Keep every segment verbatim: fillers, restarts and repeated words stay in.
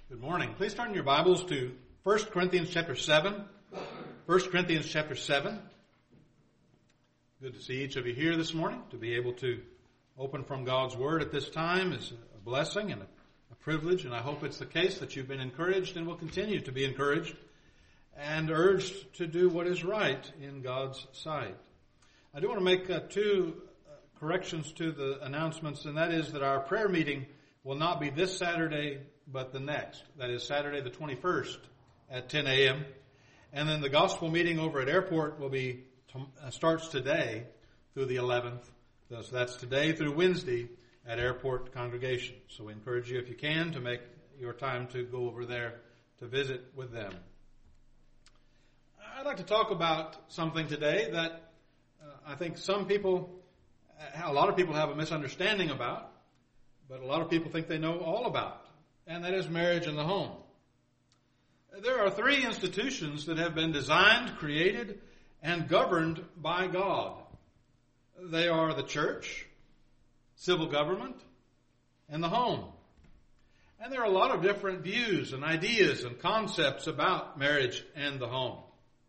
Good morning. Please turn your Bibles to First Corinthians chapter seven. First Corinthians chapter seven. Good to see each of you here this morning. To be able to open from God's Word at this time is a blessing and a privilege, and I hope it's the case that you've been encouraged and will continue to be encouraged and urged to do what is right in God's sight. I do want to make uh, two uh, corrections to the announcements, and that is that our prayer meeting will not be this Saturday but the next. That is Saturday the twenty-first at ten a.m. And then the gospel meeting over at Airport will be uh, starts today through the eleventh. So that's today through Wednesday at Airport congregation. So we encourage you, if you can, to make your time to go over there to visit with them. I'd like to talk about something today that uh, I think some people, a lot of people have a misunderstanding about, but a lot of people think they know all about. And that is marriage and the home. There are three institutions that have been designed, created, and governed by God. They are the church, civil government, and the home. And there are a lot of different views and ideas and concepts about marriage and the home.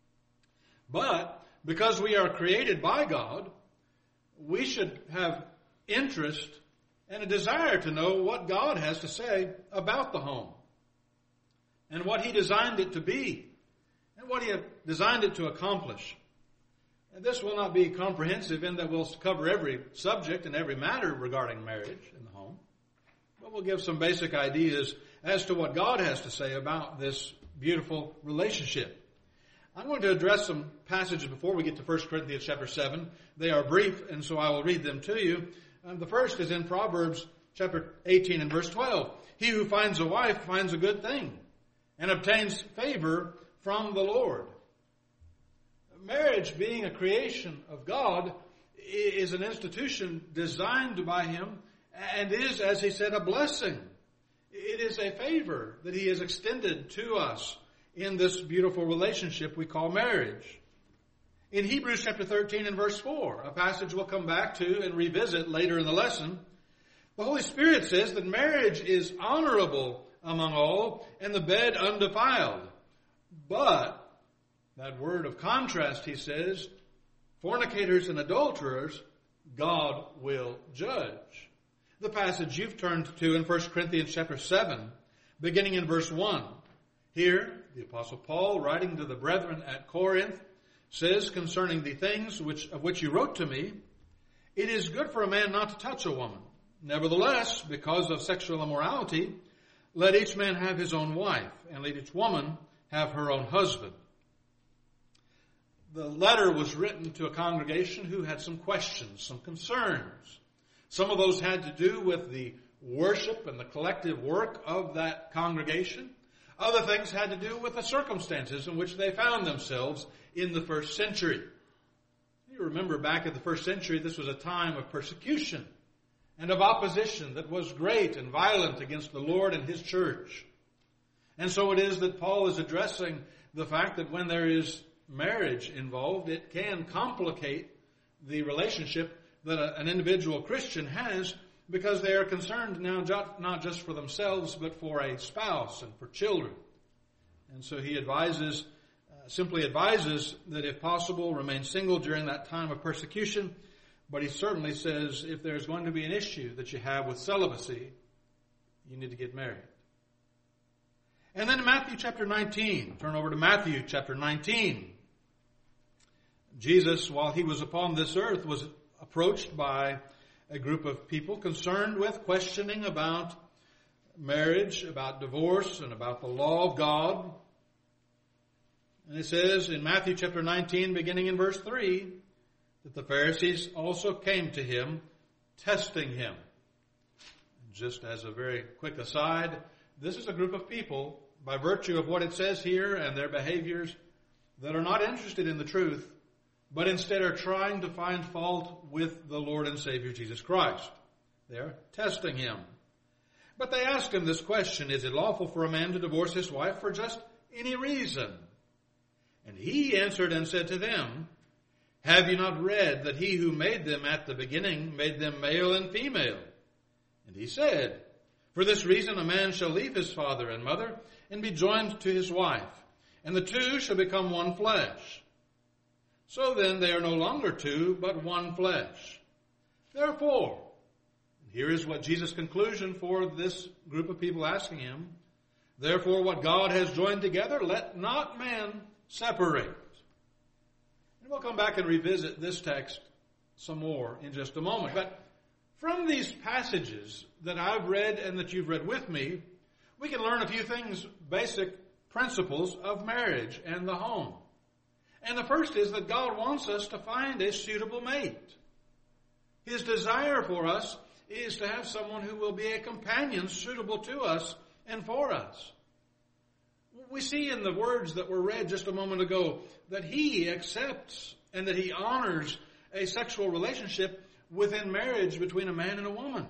But because we are created by God, we should have interest and a desire to know what God has to say about the home and what He designed it to be and what He designed it to accomplish. And this will not be comprehensive in that we'll cover every subject and every matter regarding marriage in the home, but we'll give some basic ideas as to what God has to say about this beautiful relationship. I'm going to address some passages before we get to First Corinthians chapter seven. They are brief, and so I will read them to you. Um, the first is in Proverbs chapter eighteen and verse twelve. He who finds a wife finds a good thing and obtains favor from the Lord. Marriage, being a creation of God, is an institution designed by Him and is, as He said, a blessing. It is a favor that He has extended to us in this beautiful relationship we call marriage. In Hebrews chapter thirteen and verse four, a passage we'll come back to and revisit later in the lesson, the Holy Spirit says that marriage is honorable among all and the bed undefiled. But, that word of contrast, he says, fornicators and adulterers, God will judge. The passage you've turned to in First Corinthians chapter seven, beginning in verse one. Here, the Apostle Paul, writing to the brethren at Corinth, says concerning the things which of which you wrote to me, it is good for a man not to touch a woman. Nevertheless, because of sexual immorality, let each man have his own wife, and let each woman have her own husband. The letter was written to a congregation who had some questions, some concerns. Some of those had to do with the worship and the collective work of that congregation. Other things had to do with the circumstances in which they found themselves in the first century. You remember back in the first century, this was a time of persecution and of opposition that was great and violent against the Lord and His church. And so it is that Paul is addressing the fact that when there is marriage involved, it can complicate the relationship that a, an individual Christian has, because they are concerned now not just for themselves, but for a spouse and for children. And so he advises, uh, simply advises that if possible, remain single during that time of persecution. But he certainly says if there's going to be an issue that you have with celibacy, you need to get married. And then in Matthew chapter nineteen, turn over to Matthew chapter nineteen. Jesus, while He was upon this earth, was approached by a group of people concerned with questioning about marriage, about divorce, and about the law of God. And it says in Matthew chapter nineteen, beginning in verse three, that the Pharisees also came to Him, testing Him. Just as a very quick aside, this is a group of people, by virtue of what it says here and their behaviors, that are not interested in the truth, but instead are trying to find fault with the Lord and Savior Jesus Christ. They're testing Him. But they ask Him this question, is it lawful for a man to divorce his wife for just any reason? And He answered and said to them, have you not read that He who made them at the beginning made them male and female? And He said, For this reason a man shall leave his father and mother and be joined to his wife, and the two shall become one flesh. So then they are no longer two, but one flesh. Therefore, here is what Jesus' conclusion for this group of people asking him, therefore what God has joined together, let not man separate. And we'll come back and revisit this text some more in just a moment. But from these passages that I've read and that you've read with me, we can learn a few things, basic principles of marriage and the home. And the first is that God wants us to find a suitable mate. His desire for us is to have someone who will be a companion suitable to us and for us. We see in the words that were read just a moment ago that he accepts and that he honors a sexual relationship within marriage between a man and a woman.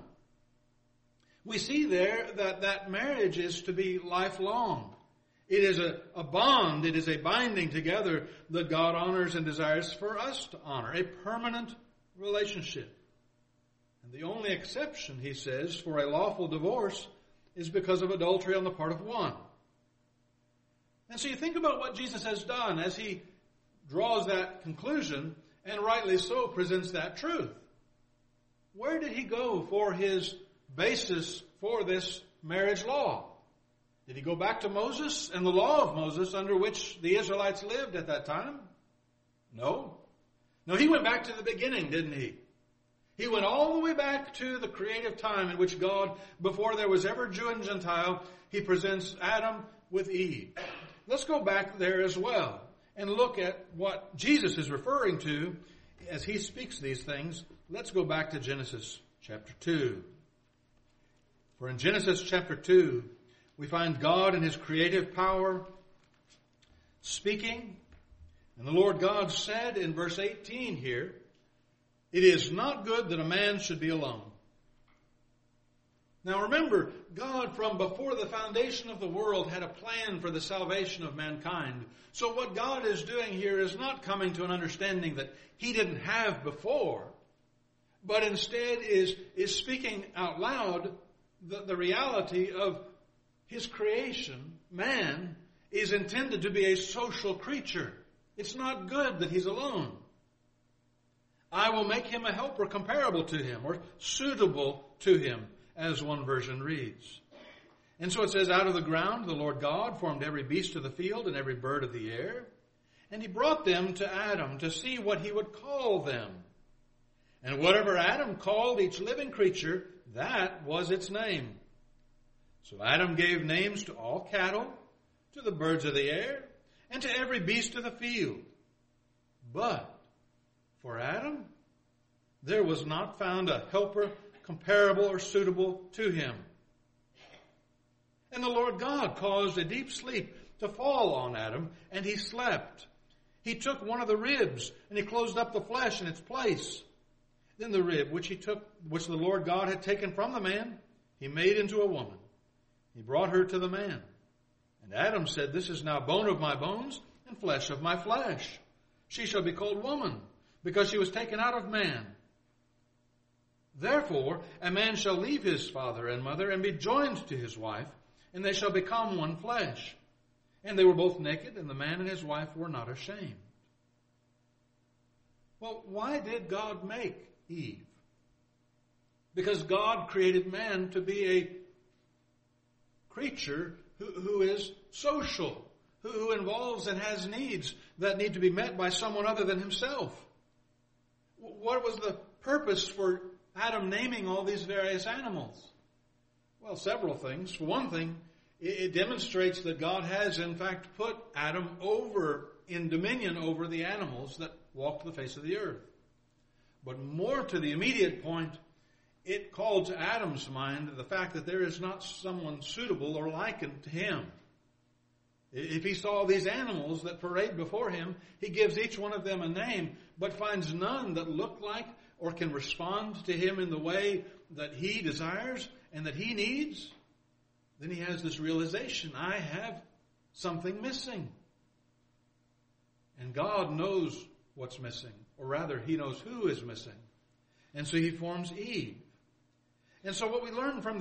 We see there that that marriage is to be lifelong. It is a, a bond, it is a binding together that God honors and desires for us to honor, a permanent relationship. And the only exception, he says, for a lawful divorce is because of adultery on the part of one. And so you think about what Jesus has done as he draws that conclusion, and rightly so presents that truth. Where did he go for his basis for this marriage law? Did he go back to Moses and the law of Moses under which the Israelites lived at that time? No. No, he went back to the beginning, didn't he? He went all the way back to the creative time in which God, before there was ever Jew and Gentile, he presents Adam with Eve. Let's go back there as well and look at what Jesus is referring to as he speaks these things. Let's go back to Genesis chapter two. For in Genesis chapter two, we find God in his creative power speaking. And the Lord God said in verse eighteen here, it is not good that a man should be alone. Now remember, God from before the foundation of the world had a plan for the salvation of mankind. So what God is doing here is not coming to an understanding that he didn't have before, but instead is, is speaking out loud the, the reality of his creation. Man is intended to be a social creature. It's not good that he's alone. I will make him a helper comparable to him or suitable to him, as one version reads. And so it says, out of the ground the Lord God formed every beast of the field and every bird of the air, and he brought them to Adam to see what he would call them. And whatever Adam called each living creature, that was its name. So Adam gave names to all cattle, to the birds of the air, and to every beast of the field. But for Adam, there was not found a helper comparable or suitable to him. And the Lord God caused a deep sleep to fall on Adam, and he slept. He took one of the ribs, and he closed up the flesh in its place. Then the rib which he took, which the Lord God had taken from the man, he made into a woman. He brought her to the man. And Adam said, this is now bone of my bones and flesh of my flesh. She shall be called woman, because she was taken out of man. Therefore, a man shall leave his father and mother and be joined to his wife, and they shall become one flesh. And they were both naked, and the man and his wife were not ashamed. Well, why did God make Eve? Because God created man to be a creature who, who is social, who, who involves and has needs that need to be met by someone other than himself. What was the purpose for Adam naming all these various animals? Well, several things. For one thing, it demonstrates that God has in fact put Adam over, in dominion over the animals that walk the face of the earth. But more to the immediate point, it called to Adam's mind the fact that there is not someone suitable or likened to him. If he saw these animals that parade before him, he gives each one of them a name, but finds none that look like or can respond to him in the way that he desires and that he needs. Then he has this realization, I have something missing. And God knows what's missing, or rather, he knows who is missing. And so he forms Eve. And so what we learn from this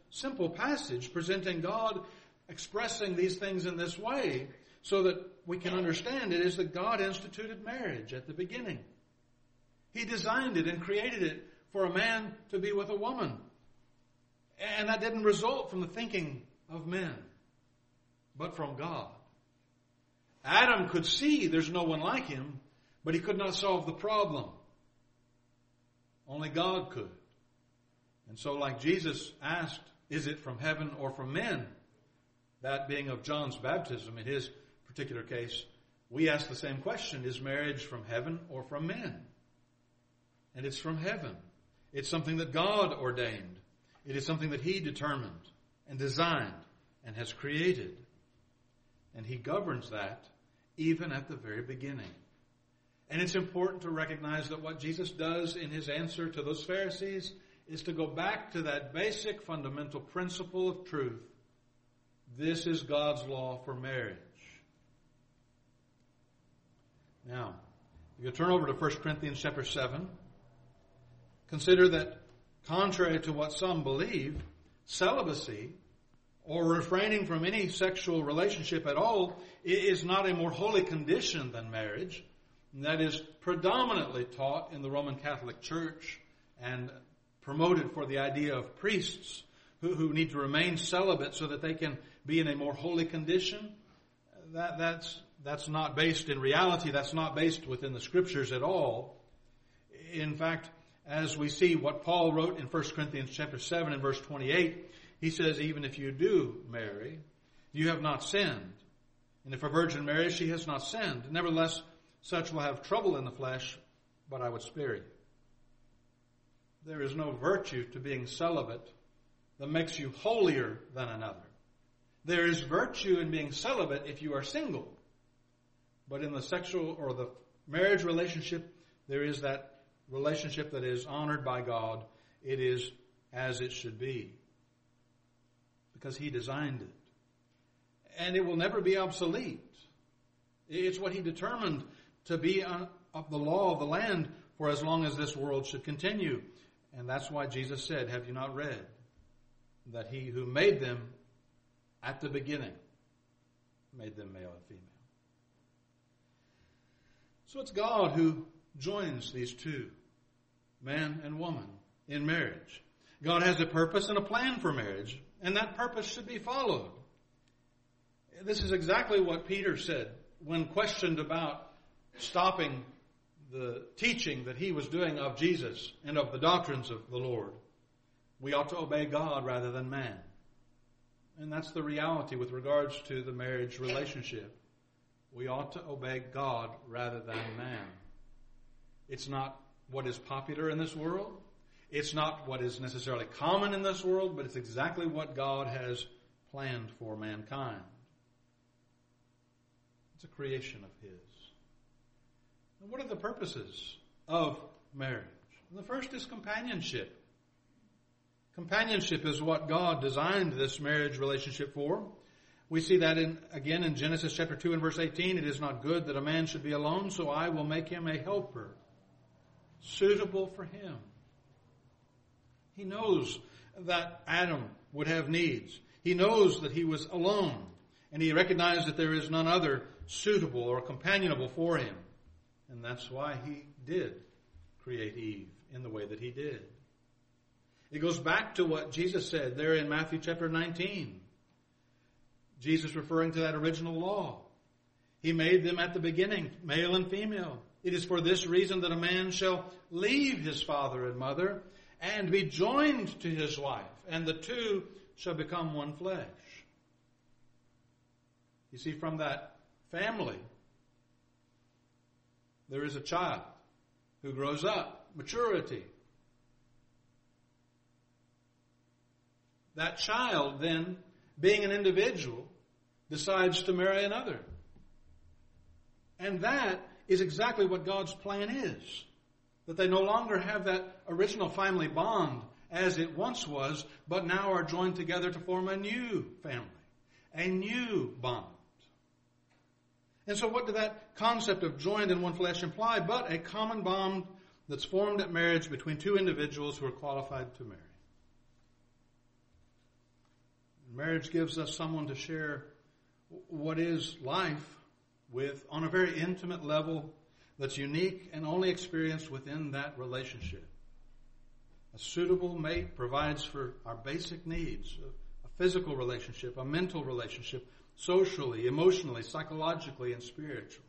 simple passage presenting God expressing these things in this way so that we can understand it is that God instituted marriage at the beginning. He designed it and created it for a man to be with a woman. And that didn't result from the thinking of men, but from God. Adam could see there's no one like him, but he could not solve the problem. Only God could. And so like Jesus asked, is it from heaven or from men? That being of John's baptism in his particular case, we ask the same question, is marriage from heaven or from men? And it's from heaven. It's something that God ordained. It is something that He determined and designed and has created. And He governs that even at the very beginning. And it's important to recognize that what Jesus does in His answer to those Pharisees is to go back to that basic fundamental principle of truth. This is God's law for marriage. Now, if you turn over to First Corinthians chapter seven, consider that contrary to what some believe, celibacy, or refraining from any sexual relationship at all, is not a more holy condition than marriage. And that is predominantly taught in the Roman Catholic Church and promoted for the idea of priests who, who need to remain celibate so that they can be in a more holy condition. That, that's, that's not based in reality. That's not based within the Scriptures at all. In fact, as we see what Paul wrote in First Corinthians chapter seven and verse twenty-eight, he says, even if you do marry, you have not sinned. And if a virgin marries, she has not sinned. Nevertheless, such will have trouble in the flesh, but I would spare you. There is no virtue to being celibate that makes you holier than another. There is virtue in being celibate if you are single. But in the sexual or the marriage relationship, there is that relationship that is honored by God. It is as it should be, because He designed it. And it will never be obsolete. It's what He determined to be of the law of the land for as long as this world should continue. And that's why Jesus said, have you not read that He who made them at the beginning made them male and female? So it's God who joins these two, man and woman, in marriage. God has a purpose and a plan for marriage, and that purpose should be followed. This is exactly what Peter said when questioned about stopping the teaching that he was doing of Jesus and of the doctrines of the Lord. We ought to obey God rather than man. And that's the reality with regards to the marriage relationship. We ought to obey God rather than man. It's not what is popular in this world. It's not what is necessarily common in this world, but it's exactly what God has planned for mankind. It's a creation of His. And what are the purposes of marriage? The first is companionship. Companionship is what God designed this marriage relationship for. We see that in, again in Genesis chapter two and verse eighteen. It is not good that a man should be alone, so I will make him a helper suitable for him. He knows that Adam would have needs. He knows that he was alone, and he recognized that there is none other suitable or companionable for him. And that's why He did create Eve in the way that He did. It goes back to what Jesus said there in Matthew chapter nineteen. Jesus referring to that original law. He made them at the beginning, male and female. It is for this reason that a man shall leave his father and mother and be joined to his wife, and the two shall become one flesh. You see, from that family, there is a child who grows up, maturity. That child then, being an individual, decides to marry another. And that is exactly what God's plan is. That they no longer have that original family bond as it once was, but now are joined together to form a new family, a new bond. And so what did that concept of joined in one flesh imply? But a common bond that's formed at marriage between two individuals who are qualified to marry. Marriage gives us someone to share what is life with on a very intimate level that's unique and only experienced within that relationship. A suitable mate provides for our basic needs, a physical relationship, a mental relationship, socially, emotionally, psychologically, and spiritually.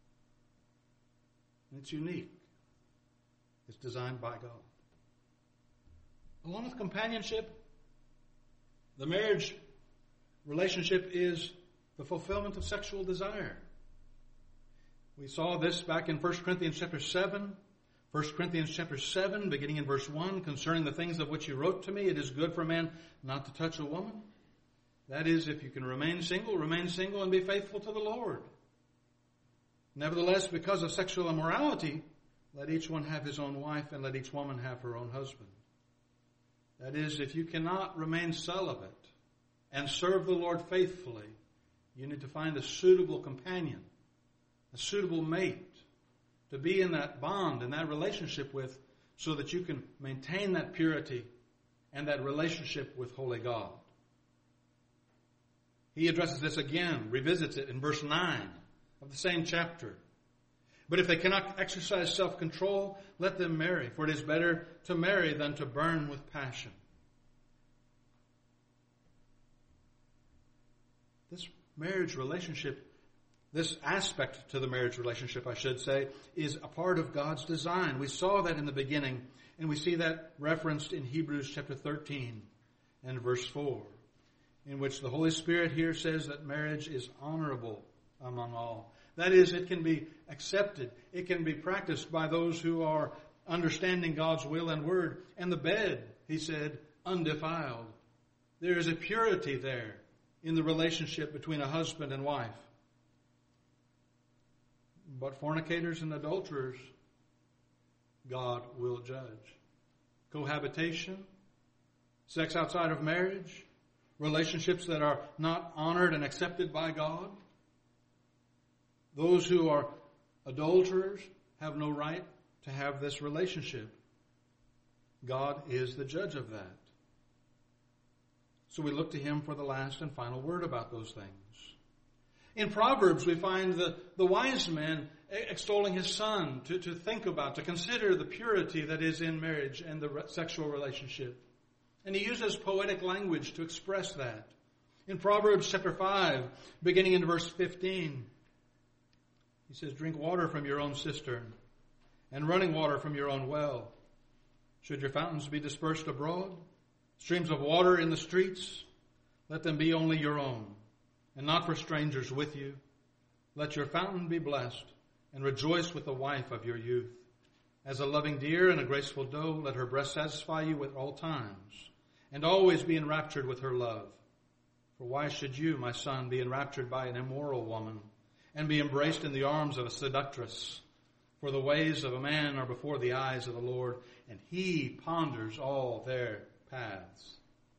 And it's unique. It's designed by God. Along with companionship, the marriage relationship is the fulfillment of sexual desire. We saw this back in First Corinthians chapter seven. First Corinthians chapter seven, beginning in verse one, concerning the things of which you wrote to me, it is good for a man not to touch a woman. That is, if you can remain single, remain single and be faithful to the Lord. Nevertheless, because of sexual immorality, let each one have his own wife and let each woman have her own husband. That is, if you cannot remain celibate and serve the Lord faithfully, you need to find a suitable companion, a suitable mate to be in that bond, in that relationship with, so that you can maintain that purity and that relationship with holy God. He addresses this again, revisits it in verse nine of the same chapter. But if they cannot exercise self-control, let them marry, for it is better to marry than to burn with passion. This marriage relationship, this aspect to the marriage relationship, I should say, is a part of God's design. We saw that in the beginning, and we see that referenced in Hebrews chapter thirteen and verse four, in which the Holy Spirit here says that marriage is honorable among all. That is, it can be accepted. It can be practiced by those who are understanding God's will and word. And the bed, he said, undefiled. There is a purity there in the relationship between a husband and wife. But fornicators and adulterers, God will judge. Cohabitation, sex outside of marriage, relationships that are not honored and accepted by God. Those who are adulterers have no right to have this relationship. God is the judge of that. So we look to him for the last and final word about those things. In Proverbs, we find the, the wise man extolling his son to, to think about, to consider the purity that is in marriage and the re- sexual relationship. And he uses poetic language to express that. In Proverbs chapter five, beginning in verse fifteen, he says, drink water from your own cistern and running water from your own well. Should your fountains be dispersed abroad, streams of water in the streets, let them be only your own and not for strangers with you. Let your fountain be blessed and rejoice with the wife of your youth. As a loving deer and a graceful doe, let her breast satisfy you with all times and always be enraptured with her love. For why should you, my son, be enraptured by an immoral woman and be embraced in the arms of a seductress? For the ways of a man are before the eyes of the Lord, and he ponders all their paths.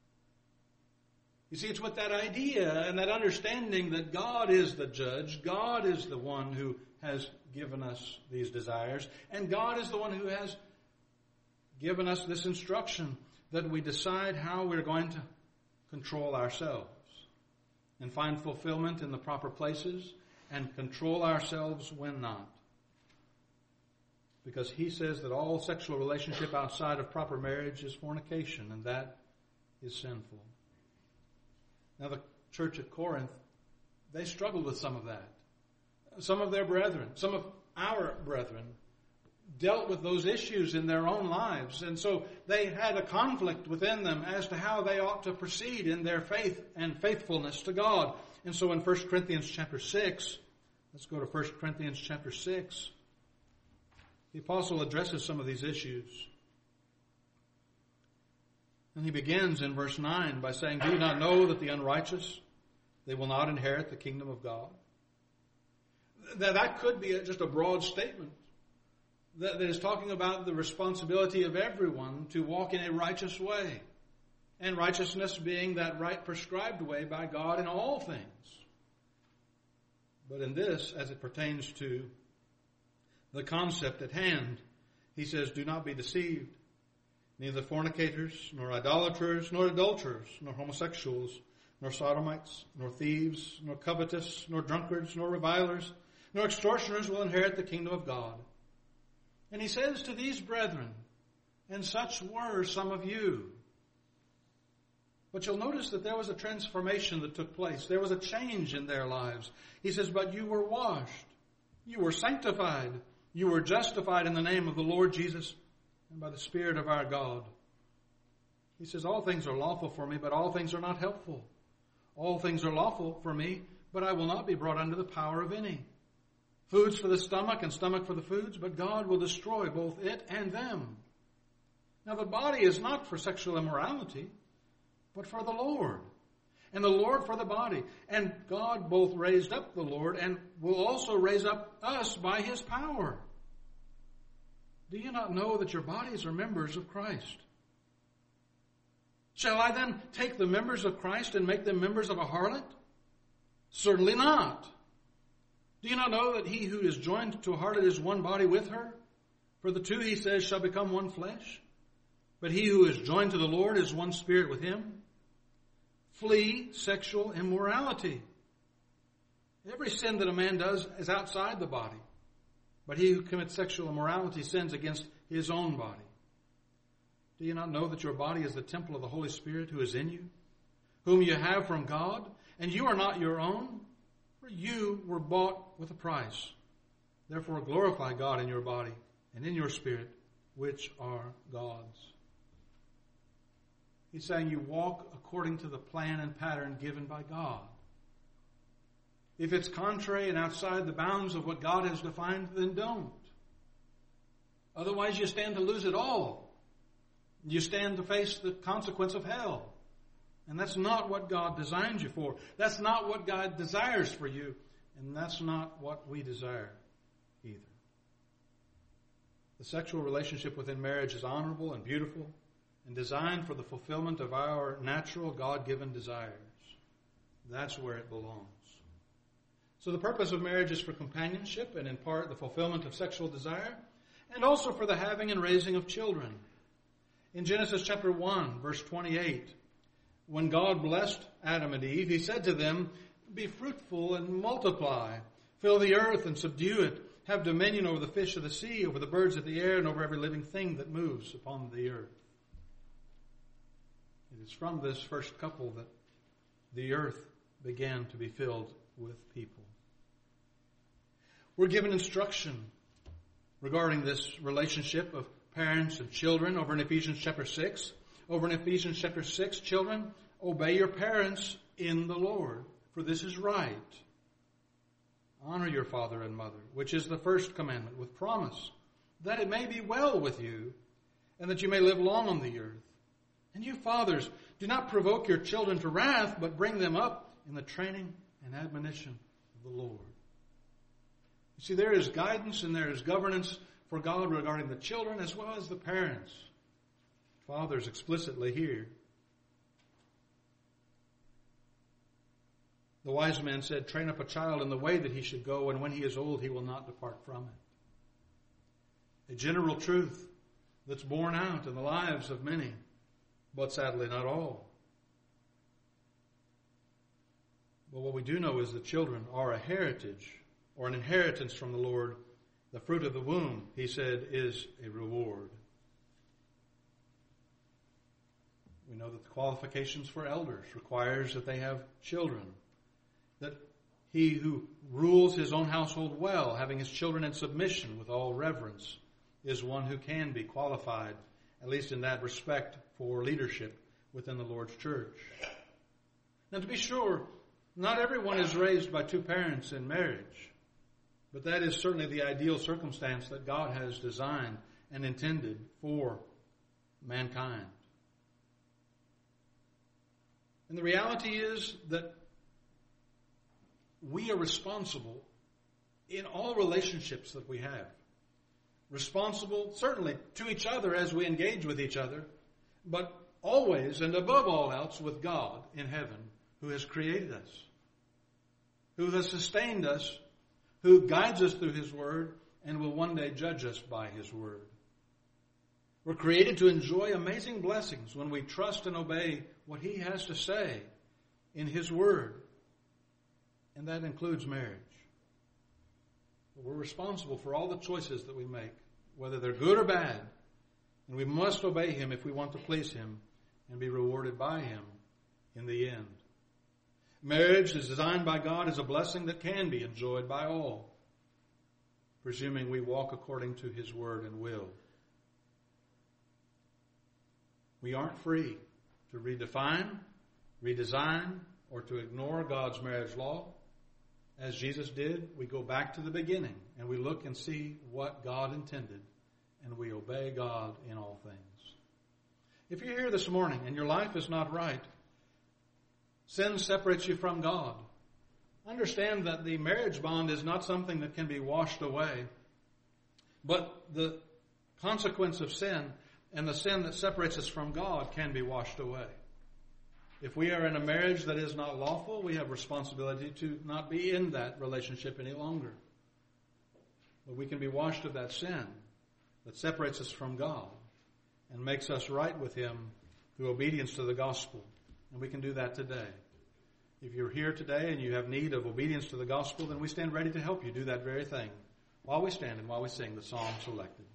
You see, it's with that idea and that understanding that God is the judge, God is the one who has given us these desires, and God is the one who has given us this instruction that we decide how we're going to control ourselves and find fulfillment in the proper places and control ourselves when not. Because he says that all sexual relationship outside of proper marriage is fornication, and that is sinful. Now, the church at Corinth, they struggled with some of that. Some of their brethren, some of our brethren, dealt with those issues in their own lives. And so they had a conflict within them as to how they ought to proceed in their faith and faithfulness to God. And so in First Corinthians chapter six, let's go to First Corinthians chapter six. The apostle addresses some of these issues. And he begins in verse nine by saying, do you not know that the unrighteous, they will not inherit the kingdom of God? That, that could be a, just a broad statement that, that is talking about the responsibility of everyone to walk in a righteous way. And righteousness being that right prescribed way by God in all things. But in this, as it pertains to the concept at hand, he says, do not be deceived. Neither fornicators, nor idolaters, nor adulterers, nor homosexuals, nor sodomites, nor thieves, nor covetous, nor drunkards, nor revilers, nor extortioners will inherit the kingdom of God. And he says to these brethren, and such were some of you. But you'll notice that there was a transformation that took place. There was a change in their lives. He says, but you were washed. You were sanctified. You were justified in the name of the Lord Jesus and by the Spirit of our God. He says, all things are lawful for me, but all things are not helpful. All things are lawful for me, but I will not be brought under the power of any. Foods for the stomach and stomach for the foods, but God will destroy both it and them. Now the body is not for sexual immorality, but for the Lord, and the Lord for the body. And God both raised up the Lord and will also raise up us by his power. Do you not know that your bodies are members of Christ? Shall I then take the members of Christ and make them members of a harlot? Certainly not. Do you not know that he who is joined to a harlot is one body with her? For the two, he says, shall become one flesh. But he who is joined to the Lord is one spirit with him. Flee sexual immorality. Every sin that a man does is outside the body. But he who commits sexual immorality sins against his own body. Do you not know that your body is the temple of the Holy Spirit who is in you, whom you have from God, and you are not your own? For you were bought with a price. Therefore glorify God in your body and in your spirit, which are God's. He's saying you walk according to the plan and pattern given by God. If it's contrary and outside the bounds of what God has defined, then don't. Otherwise you stand to lose it all. You stand to face the consequence of hell. And that's not what God designed you for. That's not what God desires for you. And that's not what we desire either. The sexual relationship within marriage is honorable and beautiful and designed for the fulfillment of our natural God-given desires. That's where it belongs. So the purpose of marriage is for companionship and in part the fulfillment of sexual desire and also for the having and raising of children. In Genesis chapter one, verse twenty-eight, when God blessed Adam and Eve, he said to them, be fruitful and multiply, fill the earth and subdue it, have dominion over the fish of the sea, over the birds of the air, and over every living thing that moves upon the earth. It is from this first couple that the earth began to be filled with people. We're given instruction regarding this relationship of parents and children over in Ephesians chapter six. Over in Ephesians chapter six, children, obey your parents in the Lord, for this is right. Honor your father and mother, which is the first commandment, with promise, that it may be well with you, and that you may live long on the earth. And you fathers, do not provoke your children to wrath, but bring them up in the training and admonition of the Lord. You see, there is guidance and there is governance for God regarding the children as well as the parents. Fathers explicitly here. The wise man said, train up a child in the way that he should go, and when he is old, he will not depart from it. A general truth that's borne out in the lives of many, but sadly not all. But what we do know is that children are a heritage or an inheritance from the Lord. The fruit of the womb, he said, is a reward. We know that the qualifications for elders requires that they have children. That he who rules his own household well, having his children in submission with all reverence, is one who can be qualified, at least in that respect, for leadership within the Lord's church. Now, to be sure, not everyone is raised by two parents in marriage, but that is certainly the ideal circumstance that God has designed and intended for mankind. And the reality is that we are responsible in all relationships that we have. Responsible, certainly, to each other as we engage with each other, but always and above all else with God in heaven, who has created us, who has sustained us, who guides us through his word, and will one day judge us by his word. We're created to enjoy amazing blessings when we trust and obey what he has to say, in His Word. And that includes marriage. We're responsible for all the choices that we make, whether they're good or bad. And we must obey Him if we want to please Him and be rewarded by Him in the end. Marriage is designed by God as a blessing that can be enjoyed by all, presuming we walk according to His Word and will. We aren't free to redefine, redesign, or to ignore God's marriage law. As Jesus did, we go back to the beginning and we look and see what God intended, and we obey God in all things. If you're here this morning and your life is not right, sin separates you from God. Understand that the marriage bond is not something that can be washed away, but the consequence of sin and the sin that separates us from God can be washed away. If we are in a marriage that is not lawful, we have responsibility to not be in that relationship any longer. But we can be washed of that sin that separates us from God and makes us right with Him through obedience to the gospel. And we can do that today. If you're here today and you have need of obedience to the gospel, then we stand ready to help you do that very thing while we stand and while we sing the song selected.